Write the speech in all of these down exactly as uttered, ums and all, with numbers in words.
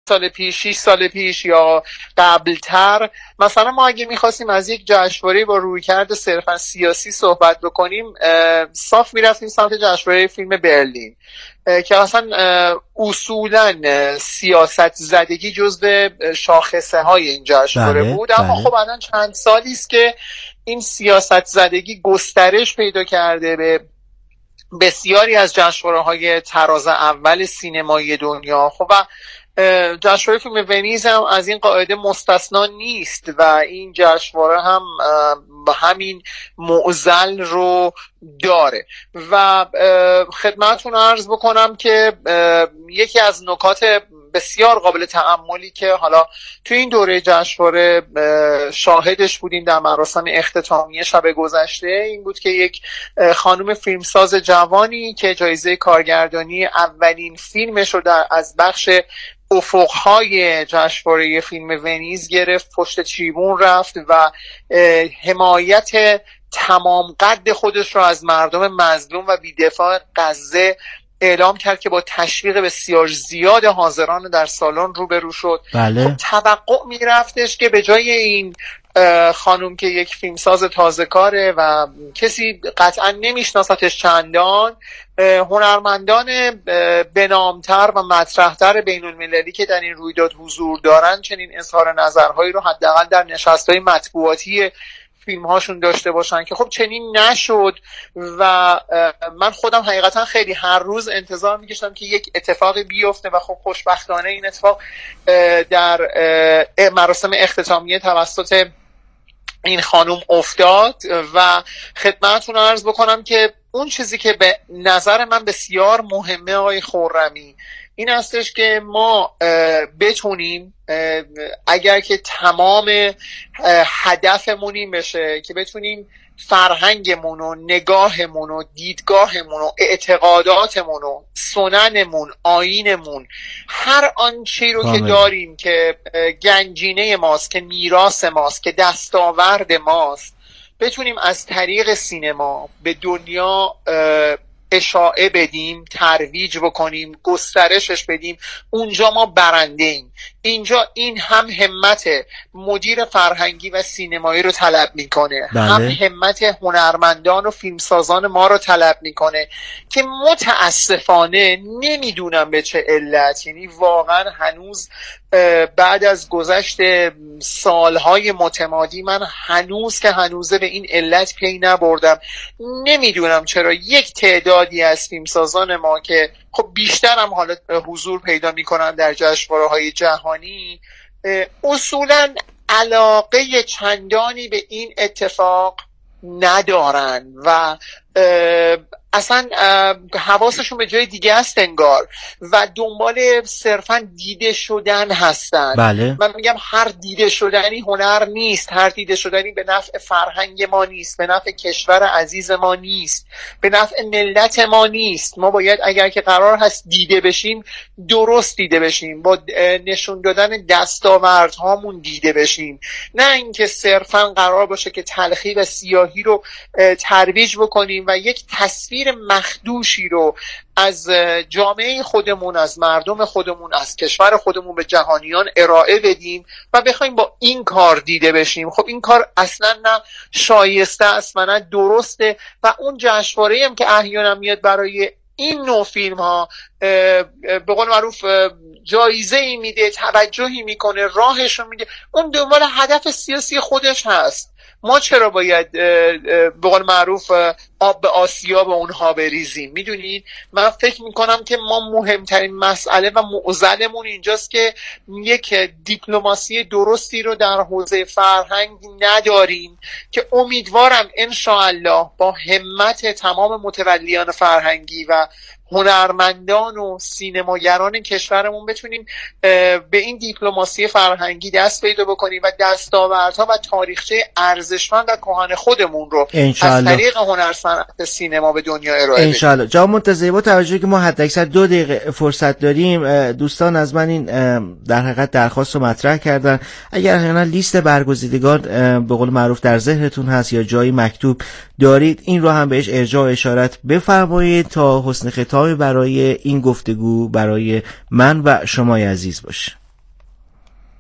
سال پیش، شش سال پیش یا قبلتر، مثلا ما اگه میخواستیم از یک جشنواره با رویکرد صرفا سیاسی صحبت بکنیم، صاف میرفتیم سمت جشنواره فیلم برلین که اصلا اصولا سیاست زدگی جزو شاخصه های این جشنواره بله، بود. اما بله. خب الان چند سالی است که این سیاست زدگی گسترش پیدا کرده به بسیاری از جشنواره‌های تراز اول سینمایی دنیا. خب و جشنواره فیلم ونیز هم از این قاعده مستثنا نیست و این جشنواره هم همین معضل رو داره. و خدمتتون عرض بکنم که یکی از نکات بسیار قابل تأملی که حالا تو این دوره جشنواره شاهدش بودیم در مراسم اختتامیه شب گذشته، این بود که یک خانم فیلمساز جوانی که جایزه کارگردانی اولین فیلمش رو در از بخش افقهای جشنواره فیلم ونیز گرفت، پشت تریبون رفت و حمایت تمام قد خودش رو از مردم مظلوم و بی‌دفاع غزه اعلام کرد که با تشویق بسیار زیاد حاضران در سالن روبرو شد. بله. خب توقع می رفتش که به جای این خانم که یک فیلمساز تازه کاره و کسی قطعا نمیشناستش چندان، هنرمندان بنامتر و مطرحتر بین المللی که در این رویداد حضور دارن چنین اظهار نظرهایی رو حداقل در نشست‌های مطبوعاتی فیلم هاشون داشته باشن که خب چنین نشد. و من خودم حقیقتا خیلی هر روز انتظار میکشم که یک اتفاقی بیفته و خب خوشبختانه این اتفاق در مراسم اختتامیه توسط این خانم افتاد. و خدمتتون عرض بکنم که اون چیزی که به نظر من بسیار مهمه آقای خرمی این هستش که ما بتونیم اگر که تمام هدفمون این بشه که بتونیم فرهنگمون و نگاهمون و دیدگاهمون و اعتقاداتمون و سننمون، آیینمون، هر آنچه رو که داریم که گنجینه ماست، که میراث ماست، که دستاورد ماست، بتونیم از طریق سینما به دنیا اشاعه بدیم، ترویج بکنیم، گسترشش بدیم. اونجا ما برنده ایم. اینجا این هم همت مدیر فرهنگی و سینمایی رو طلب میکنه، بله. هم همت هنرمندان و فیلمسازان ما رو طلب میکنه که متاسفانه نمیدونم به چه علت، یعنی واقعا هنوز بعد از گذشت سالهای متمادی من هنوز که هنوزه به این علت پی نبردم. نمیدونم چرا یک تعدادی از فیلمسازان ما که خب بیشتر هم حالا حضور پیدا میکنن در جشنواره‌های جهانی اصولا علاقه چندانی به این اتفاق ندارن و اصلا حواسشون به جای دیگه است انگار و دنبال صرفا دیده شدن هستن. بله. من میگم هر دیده شدنی هنر نیست، هر دیده شدنی به نفع فرهنگ ما نیست، به نفع کشور عزیز ما نیست، به نفع ملت ما نیست. ما باید اگر که قرار هست دیده بشیم درست دیده بشیم، با نشون دادن دستاوردهامون دیده بشیم، نه اینکه صرفا قرار باشه که تلخی و سیاهی رو ترویج بکنیم و یک تصویر مخدوشی رو از جامعه خودمون، از مردم خودمون، از کشور خودمون به جهانیان ارائه بدیم و بخوایم با این کار دیده بشیم. خب این کار اصلا نه شایسته است و نه درسته. و اون جشنواره هم که احیانا میاد برای این نوع فیلم ها به قول معروف جایزه ای میده، توجهی میکنه، راهشو میده، اون دنبال هدف سیاسی خودش هست. ما چرا باید به قول معروف آب به آسیاب اونها بریزیم؟ میدونید من فکر میکنم که ما مهمترین مسئله و معضلمون اینجاست که یک دیپلماسی درستی رو در حوزه فرهنگ نداریم که امیدوارم انشاءالله با همت تمام متولیان فرهنگی و هنرمندان و سینماگران کشورمون بتونیم به این دیپلماسی فرهنگی دست پیدا بکنیم و دستاوردها و تاریخچه ارزشمند و کهن خودمون رو از طریق هنر صنعت سینما به دنیا ارائه بدیم. انشالله. جناب منتظری، با توجه که ما حداکثر دو دقیقه فرصت داریم، دوستان از من این در حقیقت درخواست رو مطرح کردن اگر احیانا لیست برگزیدگان به قول معروف در ذهنتون هست یا جایی مکتوب دارید این رو هم بهش ارجاع و اشارت بفرمایید تا حسن ختام برای این گفتگو برای من و شما عزیز باشه.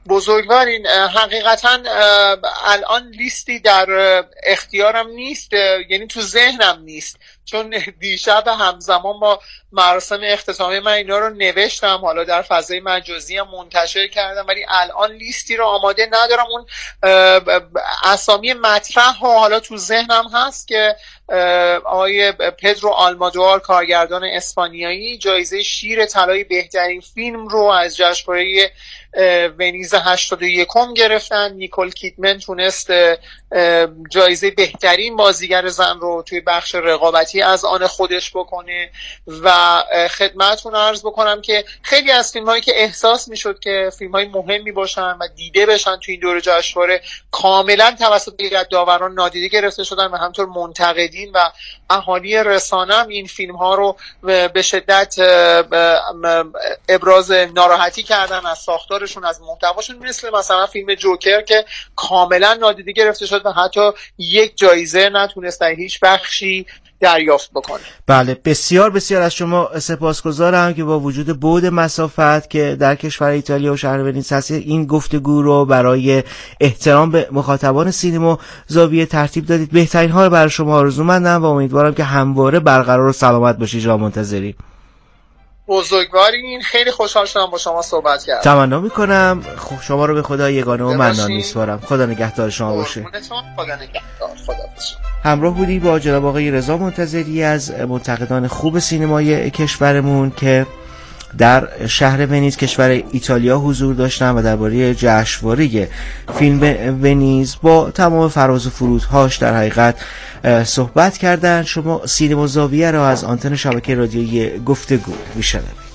بزرگوارین، حقیقتا الان لیستی در اختیارم نیست، یعنی تو ذهنم نیست، چون دیشب همزمان با مراسم اختتامیه من اینا رو نوشتم، حالا در فضای مجازی هم منتشر کردم، ولی الان لیستی رو آماده ندارم. اون اسامی مطرح ها حالا تو ذهنم هست که آقای پدرو آلمادوار، کارگردان اسپانیایی، جایزه شیر طلای بهترین فیلم رو از جشنواره ونیز هشتاد و یکم گرفتن. نیکول کیدمن تونست جایزه بهترین بازیگر زن رو توی بخش رقابتی از آن خودش بکنه. و خدمتتون عرض بکنم که خیلی از فیلم هایی که احساس میشد که فیلم های مهمی باشن و دیده بشن توی این دور جشنواره، کاملا توسط داوران نادیده گرفته شدن و همطور منتقدین و اهالی رسانه هم این فیلم ها رو به شدت ابراز ناراحتی کردن از ساختارشون، از محتواشون، مثل مثلا فیلم جوکر که کاملا نادیده گرفته شد و حتی یک جایزه نتونست در هیچ بخشی دریافت بکنه. بله، بسیار بسیار از شما سپاسگزارم که با وجود بعد مسافت که در کشور ایتالیا و شهر ونیز هست، این گفتگو رو برای احترام به مخاطبان سینما زاویه ترتیب دادید. بهترین ها رو برای شما آرزومندم و امیدوارم که همواره برقرار و سلامت باشید. جناب منتظری بزرگوارین، خیلی خوشحال شدم با شما صحبت کردم. تمنا میکنم خب شما رو به خدا یگانه و منان میسپارم. خدا نگهدار شما باشه. خدا نگهدار. خدا باشه. همراه بودی با جناب آقای رضا منتظری از منتقدان خوب سینمای کشورمون که در شهر ونیز کشور ایتالیا حضور داشتن و درباره جشنواره فیلم ونیز با تمام فراز و فرودهاش در حقیقت صحبت کردن. شما سینما زاویه را از آنتن شبکه رادیویی گفتگو میشنوید.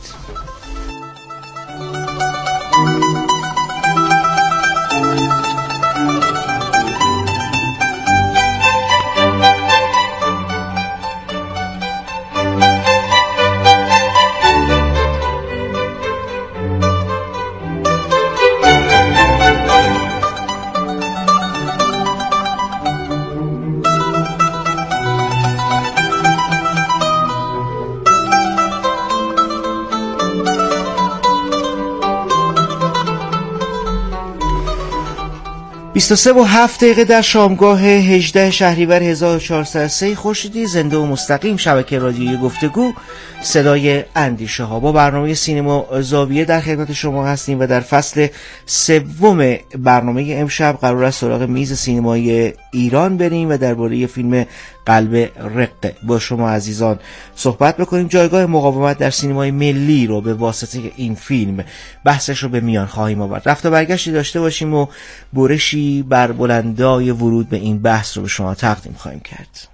بیست و سه و هفت دقیقه در شامگاه هجده شهریور هزار و چهارصد و سه خورشیدی، زنده و مستقیم، شبکه رادیویی گفتگو، صدای اندیشه ها. با برنامه سینما زاویه در خدمت شما هستیم و در فصل سوم برنامه امشب قرار است سراغ میز سینمای ایران بریم و درباره فیلم قلب رقه با شما عزیزان صحبت بکنیم. جایگاه مقاومت در سینمای ملی رو به واسطه این فیلم بحثش رو به میان خواهیم آورد. رفت و برگشتی داشته باشیم و برشی بر بلندای ورود به این بحث رو به شما تقدیم خواهیم کرد.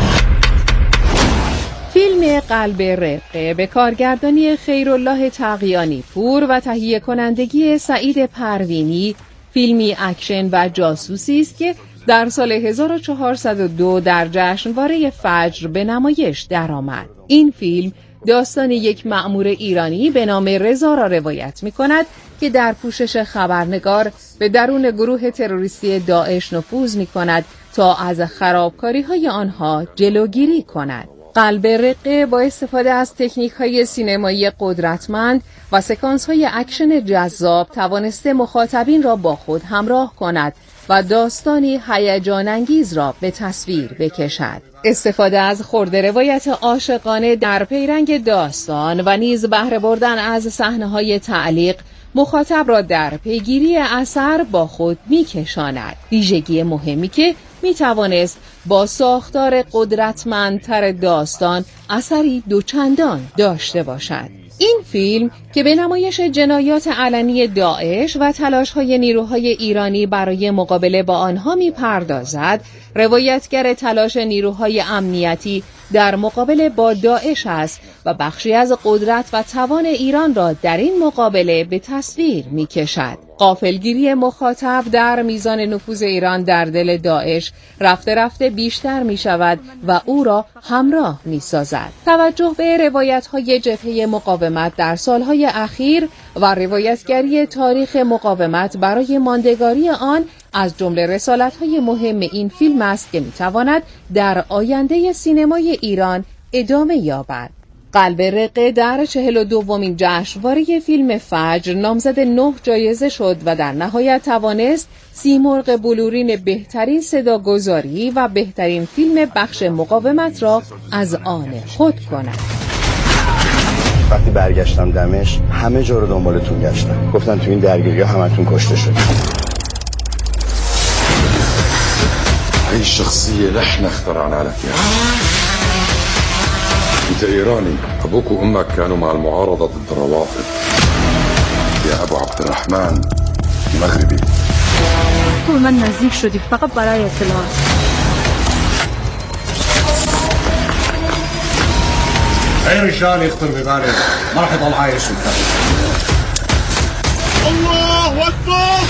فیلم قلب رقه به کارگردانی خیرالله تقیانی پور و تهیه کنندگی سعید پروینی، فیلمی اکشن و جاسوسی است که در سال هزار و چهارصد و دو در جشنواره فجر به نمایش درآمد. این فیلم داستان یک مأمور ایرانی به نام رضا را روایت می‌کند که در پوشش خبرنگار به درون گروه تروریستی داعش نفوذ می‌کند تا از خرابکاری‌های آنها جلوگیری کند. قلب رقه با استفاده از تکنیک‌های سینمایی قدرتمند و سکانس‌های اکشن جذاب توانسته مخاطبین را با خود همراه کند و داستانی هیجان انگیز را به تصویر بکشد. استفاده از خرده روایت عاشقانه در پیرنگ داستان و نیز بهره بردن از صحنه‌های تعلیق مخاطب را در پیگیری اثر با خود می‌کشاند. ویژگی مهمی که می‌توانست با ساختار قدرتمندتر داستان اثری دوچندان داشته باشد. این فیلم که به نمایش جنایات علنی داعش و تلاش‌های نیروهای ایرانی برای مقابله با آنها می‌پردازد، روایتگر تلاش نیروهای امنیتی در مقابله با داعش است و بخشی از قدرت و توان ایران را در این مقابله به تصویر می‌کشد. غافلگیری مخاطب در میزان نفوذ ایران در دل داعش رفته رفته بیشتر می شود و او را همراه می سازد. توجه به روایت‌های جبهه مقاومت در سالهای اخیر و روایتگری تاریخ مقاومت برای ماندگاری آن از جمله رسالت‌های مهم این فیلم است که می تواند در آینده سینمای ایران ادامه یابد. قلب رقه در چهل و دومین جشنواره فیلم فجر نامزد نه جایزه شد و در نهایت توانست سیمرغ بلورین بهترین صداگذاری و بهترین فیلم بخش مقاومت را از آن خود کند. وقتی برگشتم دمشق همه جا رو دنبالتون گشتم، گفتن تو این درگیری‌ها همتون کشته شدید. هاي الشخصية نحن اخترعناها لك يا انت ايراني، ابوك وامك كانوا مع المعارضة ضد الروافض. يا ابو عبد الرحمن مغربي. تو من نزدیک شدی فقط برای اطلاع. اي رجال يخطر ببالك ما راح يضل عايش الكلام. الله اكبر.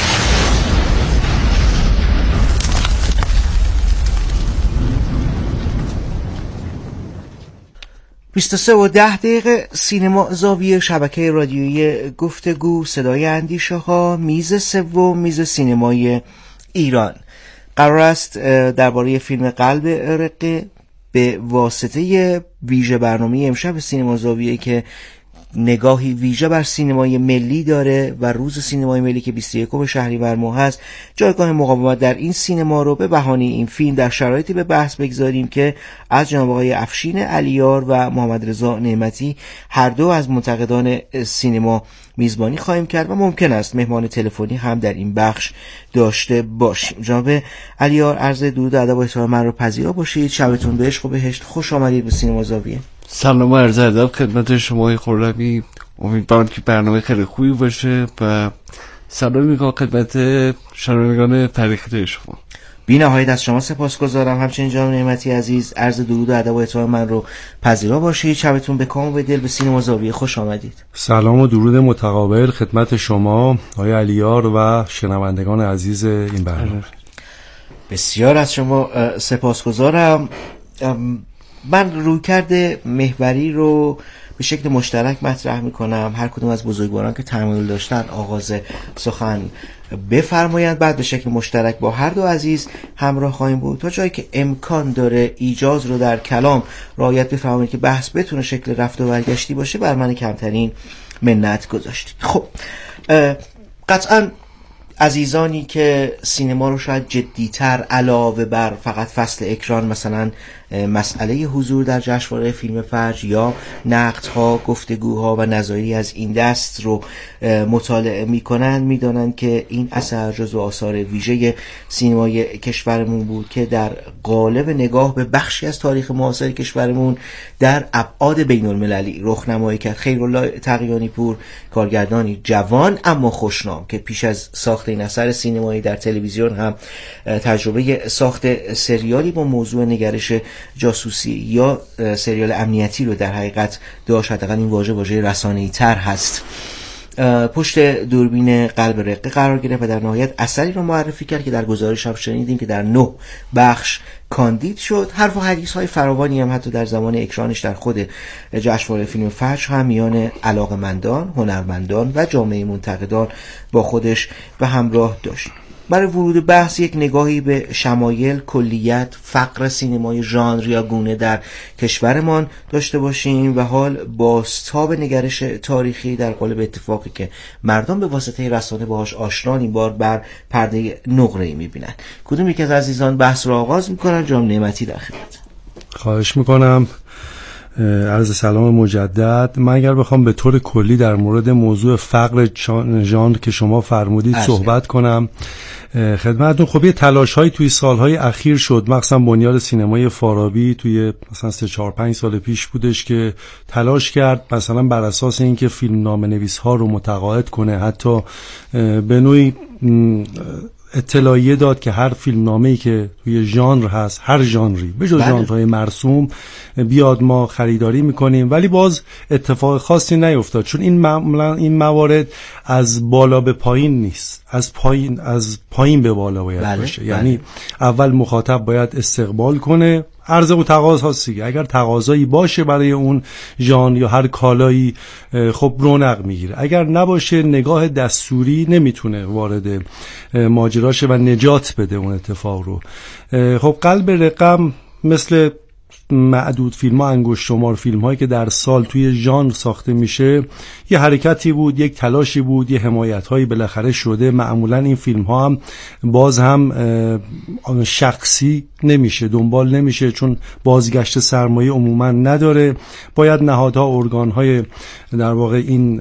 بیست و سه و ده دقیقه سینما زاویه، شبکه رادیویی گفتگو، صدای اندیشه ها، میز سوم، میز سینمای ایران. قرار است درباره فیلم قلب رقه به واسطه ویژه برنامه امشب سینما زاویه که نگاهی ویژه بر سینمای ملی داره و روز سینمای ملی که بیست و یکم شهریور ماه هست، جایگاه مقاومت در این سینما رو به بهانه این فیلم در شرایطی به بحث بگذاریم که از جناب آقای افشین علیار و محمد رضا نعمتی هر دو از منتقدان سینما میزبانی خواهیم کرد و ممکن است مهمان تلفنی هم در این بخش داشته باشیم. جناب علیار، عرض درود و ادب و احترام من رو پذیرا باشید. شبتون به عشق و بهشت. خوش آمدید به سینما زاویه. سلام و عرض ادب خدمت شما خرمی. امیدوارم که برنامه خیلی خوبی باشه و سلام میگم خدمت شنوندگان فریخته شما. بی نهایت از شما سپاسگزارم. همچنین جناب نعمتی عزیز، عرض درود و ادب و احترام من رو پذیرا باشید. شبتون به کام و به دل. به سینما زاویه خوش آمدید. سلام و درود متقابل خدمت شما آقای علیار و شنوندگان عزیز این برنامه. بسیار از شما سپاسگزارم. من رویکرد محوری رو به شکل مشترک مطرح میکنم. هر کدوم از بزرگواران که تمایل داشتن آغاز سخن بفرمایند، بعد به شکل مشترک با هر دو عزیز همراه خواهیم بود تا جایی که امکان داره ایجاز رو در کلام رعایت بفرمایید که بحث بتونه شکل رفت و برگشتی باشه. بر من کمترین منت گذاشتید. خب قطعا عزیزانی که سینما رو شاید جدیتر علاوه بر فقط فصل اکران، مثلا مسئله حضور در جشنواره فیلم فجر یا نقدها، گفتگوها و نظری از این دست رو مطالعه میکنن، میدانن که این اثر جزو آثار ویژه سینمای کشورمون بود که در قالب نگاه به بخشی از تاریخ معاصر کشورمون در ابعاد بین المللی رخنمایی کرد. خیرالله تقیانی پور، کارگردانی جوان اما خوشنام که پیش از ساخت این اثر سینمایی در تلویزیون هم تجربه ساخت سریالی با موضوع نگرش جاسوسی یا سریال امنیتی رو در حقیقت داشت. حداقل این واژه واژه رسانه‌ای تر هست. پشت دوربین قلب رقه قرار گرفت و در نهایت اثری رو معرفی کرد که در گزارش هم شنیدیم که در نه بخش کاندید شد. حرف و حدیث های فراوانی هم حتی در زمان اکرانش در خود جشنواره فیلم فجر هم میان علاقه‌مندان، هنرمندان و جامعه منتقدان با خودش به همراه داشت. برای ورود بحث یک نگاهی به شمایل، کلیت، فقر سینمای ژانر یا گونه در کشورمان داشته باشیم و حال بازتاب نگرش تاریخی در قالب اتفاقی که مردم به واسطه رسانه باهاش آشنان این بار بر پرده نقره‌ای می‌بینن. کدوم یک از عزیزان بحث را آغاز می‌کنن؟ جناب نعمتی در خدمت. خواهش می‌کنم. عرض سلام مجدد. من اگر بخوام به طور کلی در مورد موضوع فقر ژانر که شما فرمودید صحبت کنم خدمتتون، خب یه تلاش‌هایی توی سال‌های اخیر شد، مخصوصا بنیاد سینمای فارابی توی مثلا سه چهار پنج سال پیش بودش که تلاش کرد مثلا بر اساس اینکه فیلمنامه‌نویس‌ها رو متقاعد کنه، حتی به نوعی اطلاعیه داد که هر فیلمنامه‌ای که توی ژانر هست، هر ژانری به جز ژانرهای مرسوم بیاد ما خریداری میکنیم، ولی باز اتفاق خاصی نیفتاد، چون این معمولا این موارد از بالا به پایین نیست، از پایین از پایین به بالا باید بله، باشه بله. یعنی اول مخاطب باید استقبال کنه، عرضه و تقاضا هست دیگه. اگر تقاضایی باشه برای اون ژانر یا هر کالایی خب رونق میگیره، اگر نباشه نگاه دستوری نمیتونه وارد ماجراشه و نجات بده اون اتفاق رو. خب قلب رقم مثل معدود فیلم ها، انگشت شمار فیلم هایی که در سال توی ژانر ساخته میشه، یه حرکتی بود، یک تلاشی بود، یه حمایت هایی بالاخره شده. معمولا این فیلم ها هم باز هم شخصی نمیشه، دنبال نمیشه، چون بازگشت سرمایه عموما نداره. باید نهادها، ارگان های در واقع این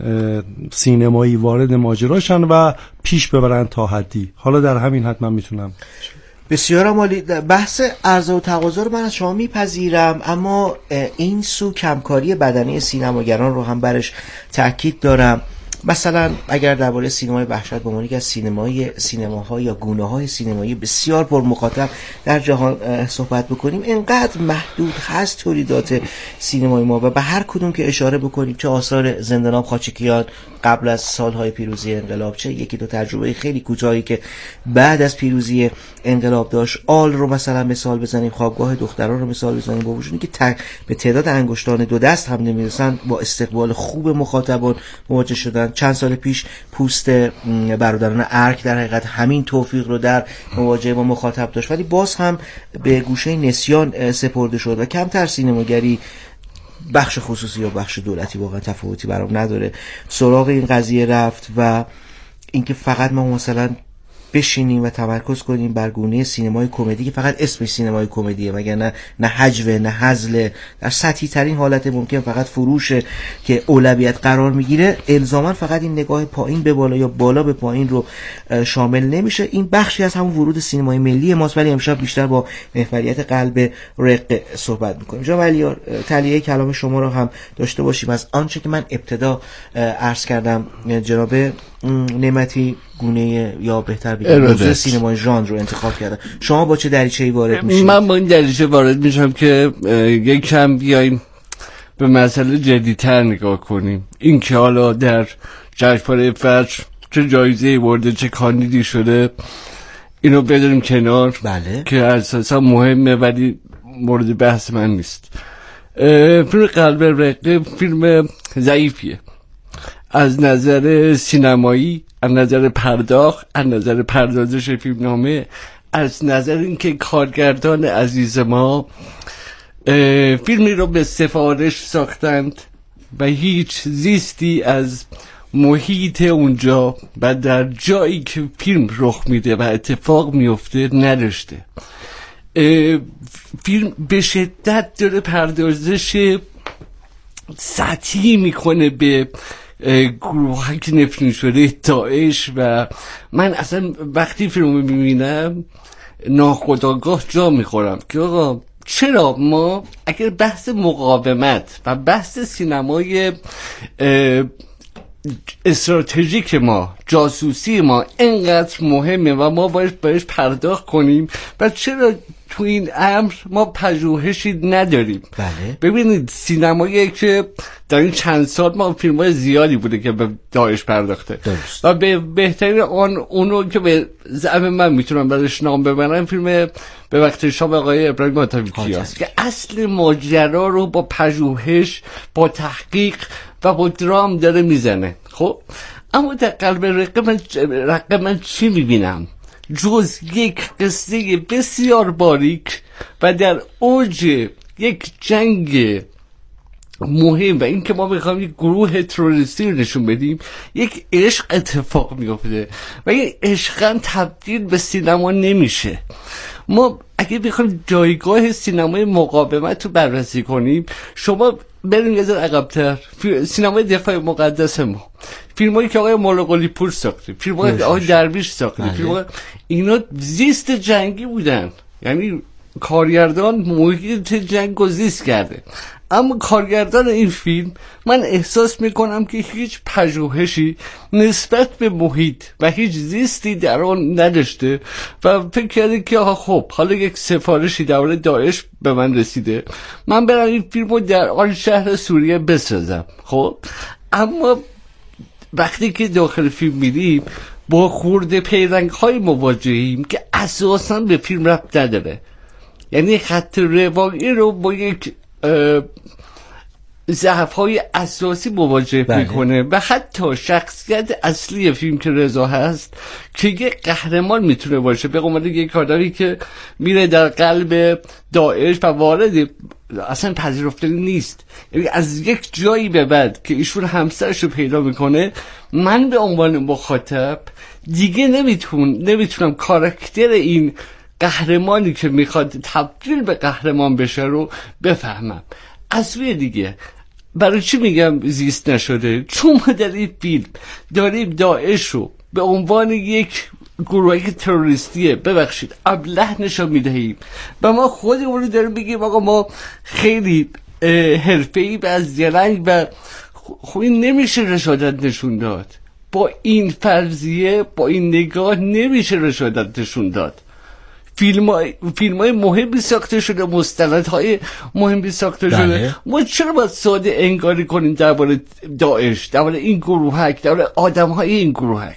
سینمایی وارد ماجراشن و پیش ببرن تا حدی. حالا در همین حد من میتونم. بسیار عالی. بحث عرضه و تقاضا رو من از شما میپذیرم، اما این سو کمکاری بدنی سینماگران رو هم برش تاکید دارم. مثلا اگر درباره سینمای وحشت به عنوان یکی از سینمای سینماها یا گونه‌های سینمایی بسیار پر مخاطب در جهان صحبت بکنیم، اینقدر محدود هست تولیدات سینمای ما و به هر کدوم که اشاره بکنیم، چه آثار زنداناب خاچکیان قبل از سالهای پیروزی انقلاب، چه یکی دو تجربه خیلی کوتاهی که بعد از پیروزی انقلاب داشت، آل رو مثلا مثال بزنیم، خوابگاه دختران رو مثال بزنیم، با وجودی که ت... به تعداد انگشتان دو دست هم نمیرسن، با استقبال خوب مخاطبان مواجه شدن. چند سال پیش پوست برادران ارک در حقیقت همین توفیق رو در مواجهه با مخاطب داشت، ولی باز هم به گوشه نسیان سپرده شد و کمتر سینماگری بخش خصوصی یا بخش دولتی واقعا تفاوتی برام نداره سراغ این قضیه رفت و اینکه فقط ما مثلا بشینیم و تمرکز کنیم بر گونه سینمای کمدی که فقط اسمش سینمای کمدیه، مگر نه نه حجوه نه هزله، در سطحی ترین حالت ممکن فقط فروشه که اولویت قرار میگیره، الزاما فقط این نگاه پایین به بالا یا بالا به پایین رو شامل نمیشه. این بخشی از همون ورود سینمای ملی ماست، ولی امشب بیشتر با محوریت قلب رق صحبت میکنیم. جناب علیار، تلیه کلام شما رو هم داشته باشیم از آنچه که من ابتدا عرض کردم. جناب نعمتی گونه یا بهتر بگم موضوع سینمای ژانر رو انتخاب کردن، شما با چه دریچه‌ای وارد میشید؟ من با این دریچه وارد میشم که یک کم بیایم به مسئله جدی‌تر نگاه کنیم. این که حالا در جشنواره فجر چه جایزه‌ای برده، چه کاندیدی شده، اینو بذاریم کنار. بله. که اساسا مهمه ولی مورد بحث من نیست. فیلم قلب رقه فیلم ضعیفیه از نظر سینمایی، از نظر پرداخت، از نظر پردازش فیلمنامه، از نظر اینکه کارگردان عزیز ما فیلمی رو به سفارش ساختند و هیچ زیستی از محیط اونجا و در جایی که فیلم رخ میده و اتفاق میفته نداشته. فیلم به شدت داره پردازش سطحی میکنه به گروه که نفرین شده داعش و من اصلا وقتی فیلم رو میبینم ناخودآگاه جا میخورم که آقا چرا ما اگر بحث مقاومت و بحث سینمای استراتژیک ما، جاسوسی ما اینقدر مهمه و ما باید بهش پرداخت کنیم و چرا تو این امر ما پژوهشی نداریم؟ بله. ببینید سینمایی که در این چند سال ما فیلم‌های زیادی بوده که به داعش پرداخته درست. و به بهترین آن اونو که به زعم من میتونم برش نام ببرم فیلم به وقت شام آقای ابراهیم عطاویچی است که اصل ماجرا رو با پژوهش، با تحقیق و با درام داره میزنه. خب اما در قلب رقه من, رقه من چی میبینم؟ جز یک قصه بسیار باریک و در اوج یک جنگ مهم و این که ما میخوایم یک گروه تروریستی رو نشون بدیم، یک عشق اتفاق میفته و این عشق تبدیل به سینما نمیشه. ما اگه بخوایم جایگاه سینمای مقاومت رو بررسی کنیم، شما بریم یه ذره عقب‌تر، سینمای دفاع مقدس ما، فیلمایی که آقای مولا قلی پور ساخته، فیلمایی که آقای درویش ساخته، فیلم‌ها اینا زیست جنگی بودن، یعنی کارگردان محیط جنگ رو زیست کرده. اما کارگردان این فیلم من احساس میکنم که هیچ پژوهشی نسبت به محیط و هیچ زیستی در آن نداشته و فکر کرده که آها خب حالا یک سفارشی درباره داعش به من رسیده، من برم این فیلم رو در آن شهر سوریه بسازم. خب اما وقتی که داخل فیلم میریم با خورده پیرنگ های مواجهیم که اساساً به فیلم ربط نداره. یعنی خط روایی رو با یک ضعف‌های اساسی مواجه بله. میکنه و حتی شخصیت اصلی فیلم که رضا هست که یک قهرمان میتونه باشه، به عنوان یک آدمی که میره در قلب داعش و وارد اصلا پذیرفته نیست، یعنی از یک جایی به بعد که ایشون همسرشو پیدا میکنه، من به عنوان مخاطب دیگه نمیتون نمیتونم کاراکتر این قهرمانی که میخواد تبدیل به قهرمان بشه رو بفهمم. از سوی دیگه برای چی میگم زیست نشده؟ چون ما در این فیلم داریم داعش رو به عنوان یک گروه تروریستیه ببخشید ابله نشان میدهیم و ما خودمون رو داریم بگیم آقا ما خیلی حرفه‌ای و از زرنگ و خب این نمیشه رشادت نشون داد. با این فرضیه، با این نگاه نمیشه رشادت نشون داد. فیلم های, فیلم های مهمی ساخته شده، مستندهای مهمی ساخته بله. شده. ما چرا باید ساده انگاری کنیم درباره داعش، درباره این گروهک، درباره آدم های این گروهک؟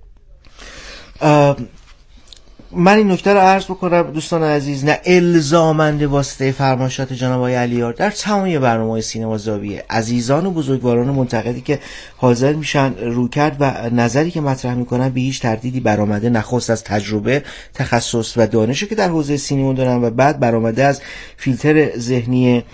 من این نکته رو عرض بکنم دوستان عزیز، نه الزاماً واسطه فرمایشات جناب آقای علیار در تمامی برنامه‌های سینما زاویه عزیزان و بزرگواران منتقدی که حاضر میشن رویکرد و نظری که مطرح میکنن به هیچ تردیدی برآمده نخست از تجربه، تخصص و دانشی که در حوزه سینما دارن و بعد برآمده از فیلتر ذهنی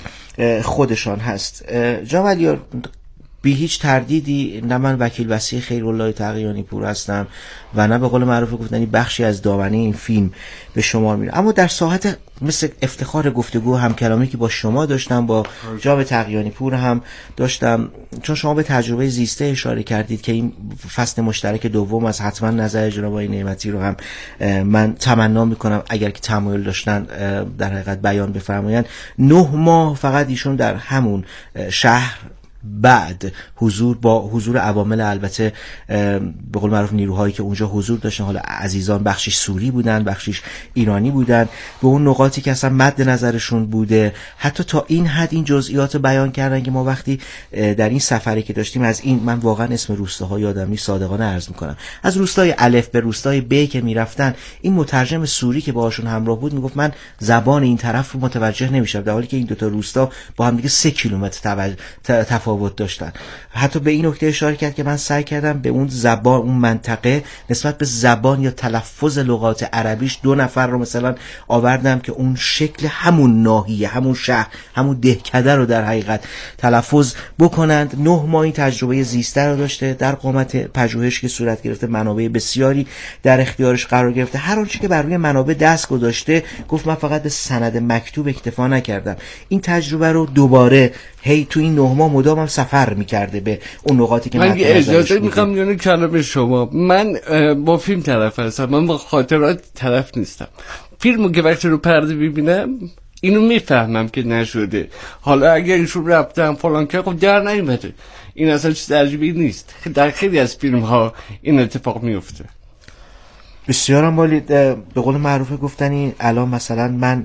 خودشان هست. جناب علیار بی هیچ تردیدی نه من وکیل وصی خیرالله تقیانی پور هستم و نه به قول معروف گفتنی بخشی از دامنه این فیلم به شما میره، اما در ساحت مثل افتخار گفتگو هم کلامی که با شما داشتم، با جناب تقیانی پور هم داشتم، چون شما به تجربه زیسته اشاره کردید که این فصل مشترک دوم از حتما نظر جناب آقای نعمتی رو هم من تمنا میکنم اگر که تمایل داشتن در حقیقت بیان بفرمایند. نه ماه فقط ایشون در همون شهر بعد حضور با حضور عوامل البته به قول معروف نیروهایی که اونجا حضور داشتن، حالا عزیزان بخشش سوری بودن بخشش ایرانی بودن، به اون نقاطی که اصلا مد نظرشون بوده حتی تا این حد این جزئیات بیان کردن که ما وقتی در این سفری که داشتیم از این، من واقعا اسم روستاها یادم نیست صادقانه عرض میکنم، از روستای الف به روستای ب که میرفتن این مترجم سوری که باهاشون همراه بود میگفت من زبان این طرف رو متوجه نمیشم، در حالی که این دو تا روستا با هم دیگه سه کیلومتر تفاوت داشتن. حتی به این نکته اشاره کرد که من سعی کردم به اون زبان، اون منطقه نسبت به زبان یا تلفظ لغات عربیش دو نفر رو مثلا آوردم که اون شکل همون ناحیه، همون شهر، همون دهکده رو در حقیقت تلفظ بکنند. نه ماه این تجربه زیسته رو داشته، در قامت پژوهش که صورت گرفته منابع بسیاری در اختیارش قرار گرفته، هر آنچه که بر روی منابع دست گذاشته گفت من فقط به سند مکتوب اکتفا نکردم، این تجربه رو دوباره هی تو این نه ماه مدام هم سفر میکرده به اون نقاطی که من اجازه میخوام یعنی کلام شما، من با فیلم طرف هستم، من با خاطرات طرف نیستم. فیلمو که وقتی رو پرده ببینم اینو میفهمم که نشده، حالا اگر ایشون رفتم فلان که خب در نیومده، این اصلا چیز عجیبی نیست، در خیلی از فیلم ها این اتفاق میفته. بسیار هم بالی. به قول معروف گفتنی الان مثلا من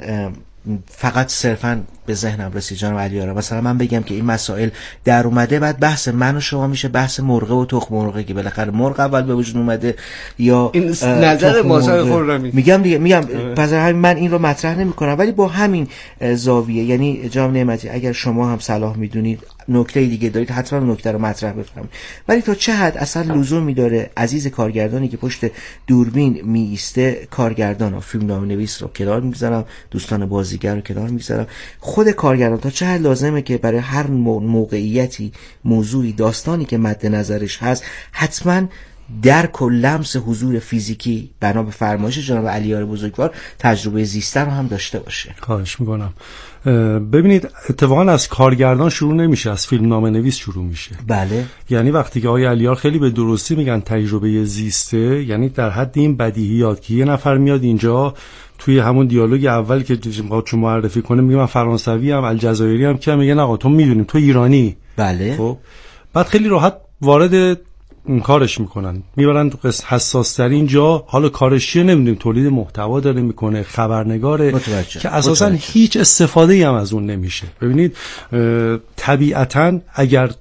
فقط صرفاً به ذهنم رسید جناب علیار، مثلا من بگم که این مسائل در اومده، بعد بحث من و شما میشه بحث مرغ و تخم مرغی که بالاخره مرغ اول به وجود اومده یا این نظر مازای خرمی میگم دیگه، میگم پس همین من این رو مطرح نمی‌کنم، ولی با همین زاویه، یعنی جناب نعمتی اگر شما هم صلاح میدونید نکته دیگه دارید حتما نکته رو مطرح بفرمایید، ولی تا چه حد اصلا لزومی داره عزیز کارگردانی که پشت دوربین می ایسته، کارگردان و فیلمنامه‌نویس رو کنار میذارم، دوستان بازیگر رو کنار میذارم، خود کارگردان تا چه حد لازمه که برای هر موقعیتی، موضوعی، داستانی که مد نظرش هست حتما درک و لمس حضور فیزیکی بنا به فرمایش جناب علیار بزرگوار تجربه زیسته رو هم داشته باشه. خواهش میکنم. ببینید اتفاقا از کارگردان شروع نمیشه، از فیلمنامه نویس شروع میشه. بله. یعنی وقتی که آقای علیار خیلی به درستی میگن تجربه زیسته، یعنی در حد این بدیهیات که یه نفر میاد اینجا توی همون دیالوگ اول که میخواد چون معرفی کنه میگه من فرانسوی ام، الجزایری ام، که میگه آقا تو میدونیم تو ایرانی. بله. خب بعد خیلی راحت وارد کارش میکنن، میبرن تو حساس ترین جا، حالا کارش چیه نمیدونیم، تولید محتوا داره میکنه، خبرنگاره متوجه. که اساسا متوجه. هیچ استفاده ای هم از اون نمیشه. ببینید طبیعتا اگر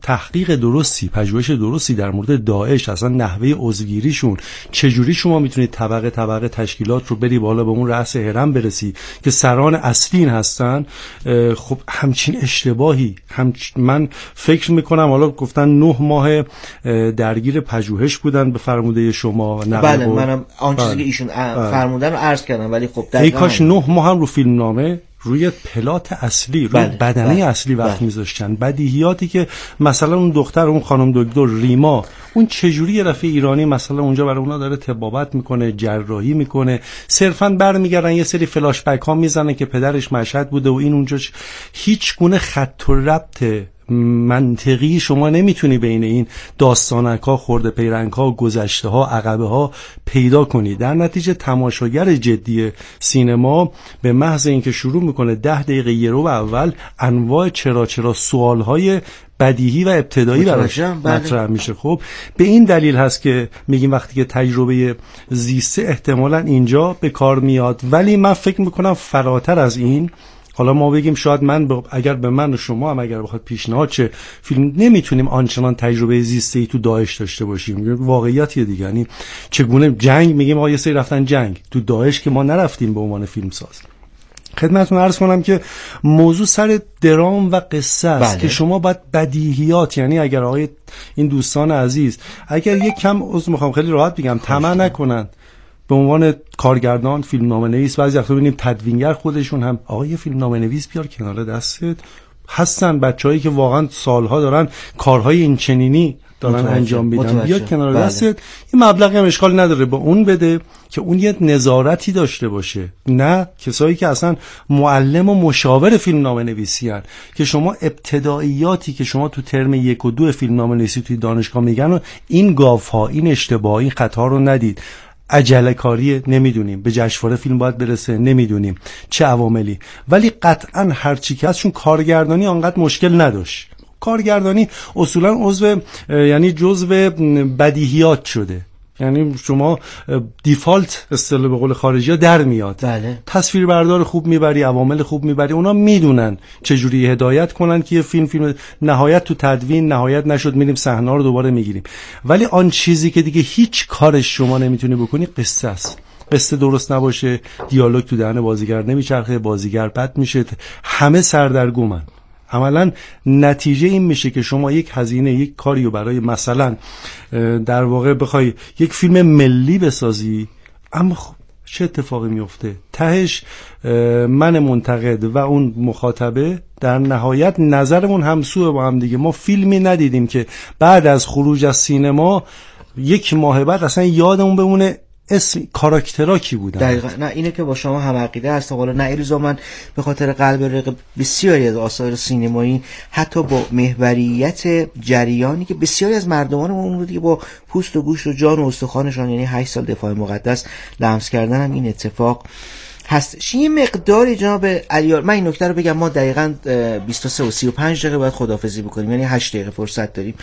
تحقیق درستی، پژوهش درستی در مورد داعش، اصلا نحوه عضوگیریشون چجوری شما میتونید طبقه طبقه تشکیلات رو بری بالا به اون رأس هرم برسی که سران اصلی هستن، خب همچین اشتباهی همچ... من فکر میکنم حالا گفتن نه ماه درگیر پژوهش بودن به فرموده شما. بله منم آن چیزی که ایشون فرمودن رو عرض کردم، ولی خب ای کاش نه ماه هم رو فیلمنامه روی پلات اصلی، روی بله، بدنه بله، اصلی وقت بله. میذاشتن. بدیهیاتی که مثلا اون دختر، اون خانم دکتر ریما، اون چجوری یه رفیق ایرانی مثلا اونجا برای اونا داره طبابت میکنه، جراحی میکنه، صرفا برمیگردن یه سری فلاش بک ها میزنه که پدرش مشهد بوده و این اونجا. هیچ گونه خط و ربط منطقی شما نمیتونی بین این داستانک ها، خورده پیرنگ ها، گذشته ها، عقبه ها پیدا کنی. در نتیجه تماشاگر جدی سینما به محض اینکه شروع میکنه ده دقیقه یه رو اول انواع چرا چرا سوال های بدیهی و ابتدایی براش مطرح میشه. خب به این دلیل هست که میگیم وقتی که تجربه زیسته احتمالاً اینجا به کار میاد، ولی من فکر میکنم فراتر از این، حالا ما بگیم شاید من ب... اگر به من و شما هم اگر بخواد پیشنهاد چه فیلم، نمیتونیم آنچنان تجربه زیسته‌ای تو داعش داشته باشیم. واقعیتیه دیگه، یعنی چگونه جنگ، میگیم آقا یه سری رفتن جنگ، تو داعش که ما نرفتیم به عنوان فیلمساز. خدمتتون عرض کنم که موضوع سر درام و قصه است که شما باید بدیهیات، یعنی اگر آقای این دوستان عزیز اگر یک کم عذر میخوام خیلی راحت بگم طمع نکنن به عنوان کارگردان، فیلمنامه نویس، بعضی وقتا ببینیم تدوینگر خودشون هم آقا یه فیلمنامه نویس بیار کنار دستت، هستن بچه‌هایی که واقعا سالها دارن کارهای این چنینی دارن انجام میدن، بیاد کنار بله. دستت این مبلغی هم اشکال نداره با اون بده که اون یه نظارتی داشته باشه، نه کسایی که اصلا معلم و مشاور فیلمنامه نویسی هن که شما ابتداییاتی که شما تو ترم یک و دو فیلمنامه نویسی توی دانشگاه میگن و این گاف‌ها، این اشتباه، این خطا رو ندید. عجله کاری نمیدونیم، به جشنواره فیلم باید برسه نمیدونیم چه عواملی، ولی قطعا هر چی که هست، چون کارگردانی آنقدر مشکل نداشت. کارگردانی اصولا عضو یعنی جزو بدیهیات شده، یعنی شما دیفالت اصطلاح به قول خارجی‌ها در میاد. بله. تصویر بردار خوب میبری، عوامل خوب میبری، اونا میدونن چجوری هدایت کنن که یه فیلم فیلم نهایت تو تدوین نهایت نشد میریم صحنه رو دوباره میگیریم. ولی آن چیزی که دیگه هیچ کارش شما نمیتونی بکنی قصه است. قصه درست نباشه، دیالوگ تو دهن بازیگر نمیچرخه، بازیگر بد میشه، همه سردرگمن. عملا نتیجه این میشه که شما یک هزینه، یک کاریو برای مثلا در واقع بخوای یک فیلم ملی بسازی، اما خب چه اتفاقی میفته؟ تهش من منتقد و اون مخاطبه در نهایت نظرمون همسوه با هم دیگه. ما فیلمی ندیدیم که بعد از خروج از سینما یک ماه بعد اصلا یادمون بمونه اسم کاراکترها کی بودن. دقیقاً. نه اینه که با شما هم عقیده هستم. حالا نه ایروزا من به خاطر قلب رق بسیاری از آثار سینمایی حتی با محوریت جریانی که بسیاری از مردمانمون رو دیگه با پوست و گوشت و جان و استخوانشان، یعنی هشت سال دفاع مقدس لمس کردن هم این اتفاق هست. یه مقداری جناب علیار، من این نکته رو بگم، ما دقیقاً بیست و سه و سی و پنج دقیقه باید خداحافظی بکنیم، یعنی هشت دقیقه فرصت داریم.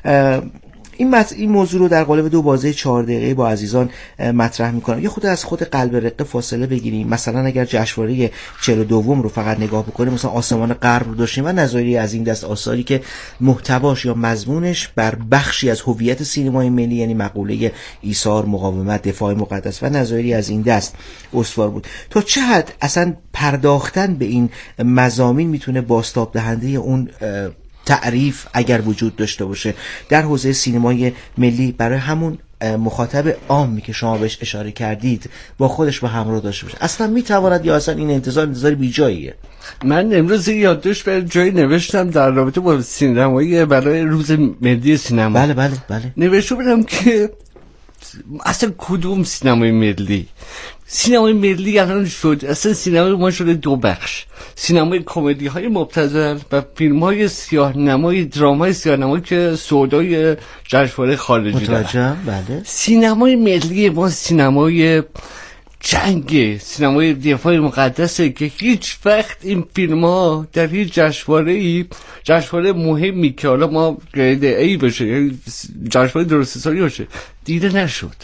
این مت... این موضوع رو در قالب دو بازه چهار دقیقه با عزیزان مطرح میکنم. یه خود از خود قلب رقه فاصله بگیریم. مثلا اگر جشنواره چهل و دو رو فقط نگاه بکنیم، مثلا آسمان غرب رو داشتیم و نظری از این دست آثاری که محتواش یا مضمونش بر بخشی از هویت سینمای ملی، یعنی مقوله ایثار، مقاومت، دفاع مقدس و نظری از این دست استوار بود. تا چه حد اصلا پرداختن به این مضامین میتونه بازتاب دهنده اون تعریف اگر وجود داشته باشه در حوزه سینمای ملی برای همون مخاطب عامی که شما بهش اشاره کردید با خودش به همراه داشته باشه، اصلا میتواند یا اصلا این انتظار انتظار بی جاییه؟ من امروز یادداشت به جایی نوشتم در رابطه با سینمایی برای روز ملی سینما. بله بله بله نوشته بودم که اصلا کدوم سینمای ملی؟ سینمای ملی الان شد اصلا سینمای ما شده دو بخش، سینمای کمدی های مبتذل و فیلم های سیاه نمای، درامای سیاه نمایی که سودای جشنواره خارجی داره. بله. سینمای ملی ما سینمای جنگ، سینمای دفاع مقدسه که هیچ وقت این فیلم ها در هیچ جشنواره‌ای، جشنواره مهمی که حالا ما گرید ای بشه، یعنی جشنواره درست حسابی باشه، دیده نشد.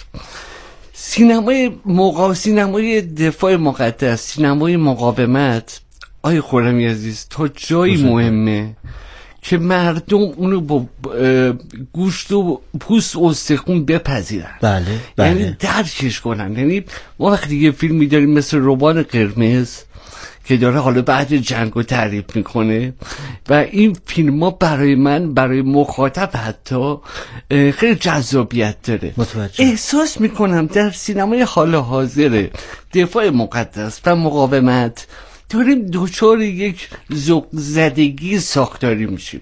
سینمای مقا... سینمای دفاع مقدس، سینمای مقاومت، آی خرمی عزیز، تا جایی مهمه که مردم اونو با گوشت و پوست و استخون بپذیرن. بله بله. یعنی درکش کنن. یعنی ما وقتی یه فیلمی داریم مثل ربان قرمز که داره حالا بعد جنگو تعریف میکنه و این فیلم ها برای من، برای مخاطب حتی خیلی جذابیت داره. متوجه. احساس میکنم در سینمای حال حاضر دفاع مقدس و مقاومت داریم دوچار یک ذوق زدگی ساختاری میشیم.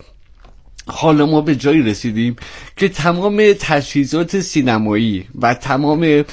حالا ما به جایی رسیدیم که تمام تجهیزات سینمایی و تمام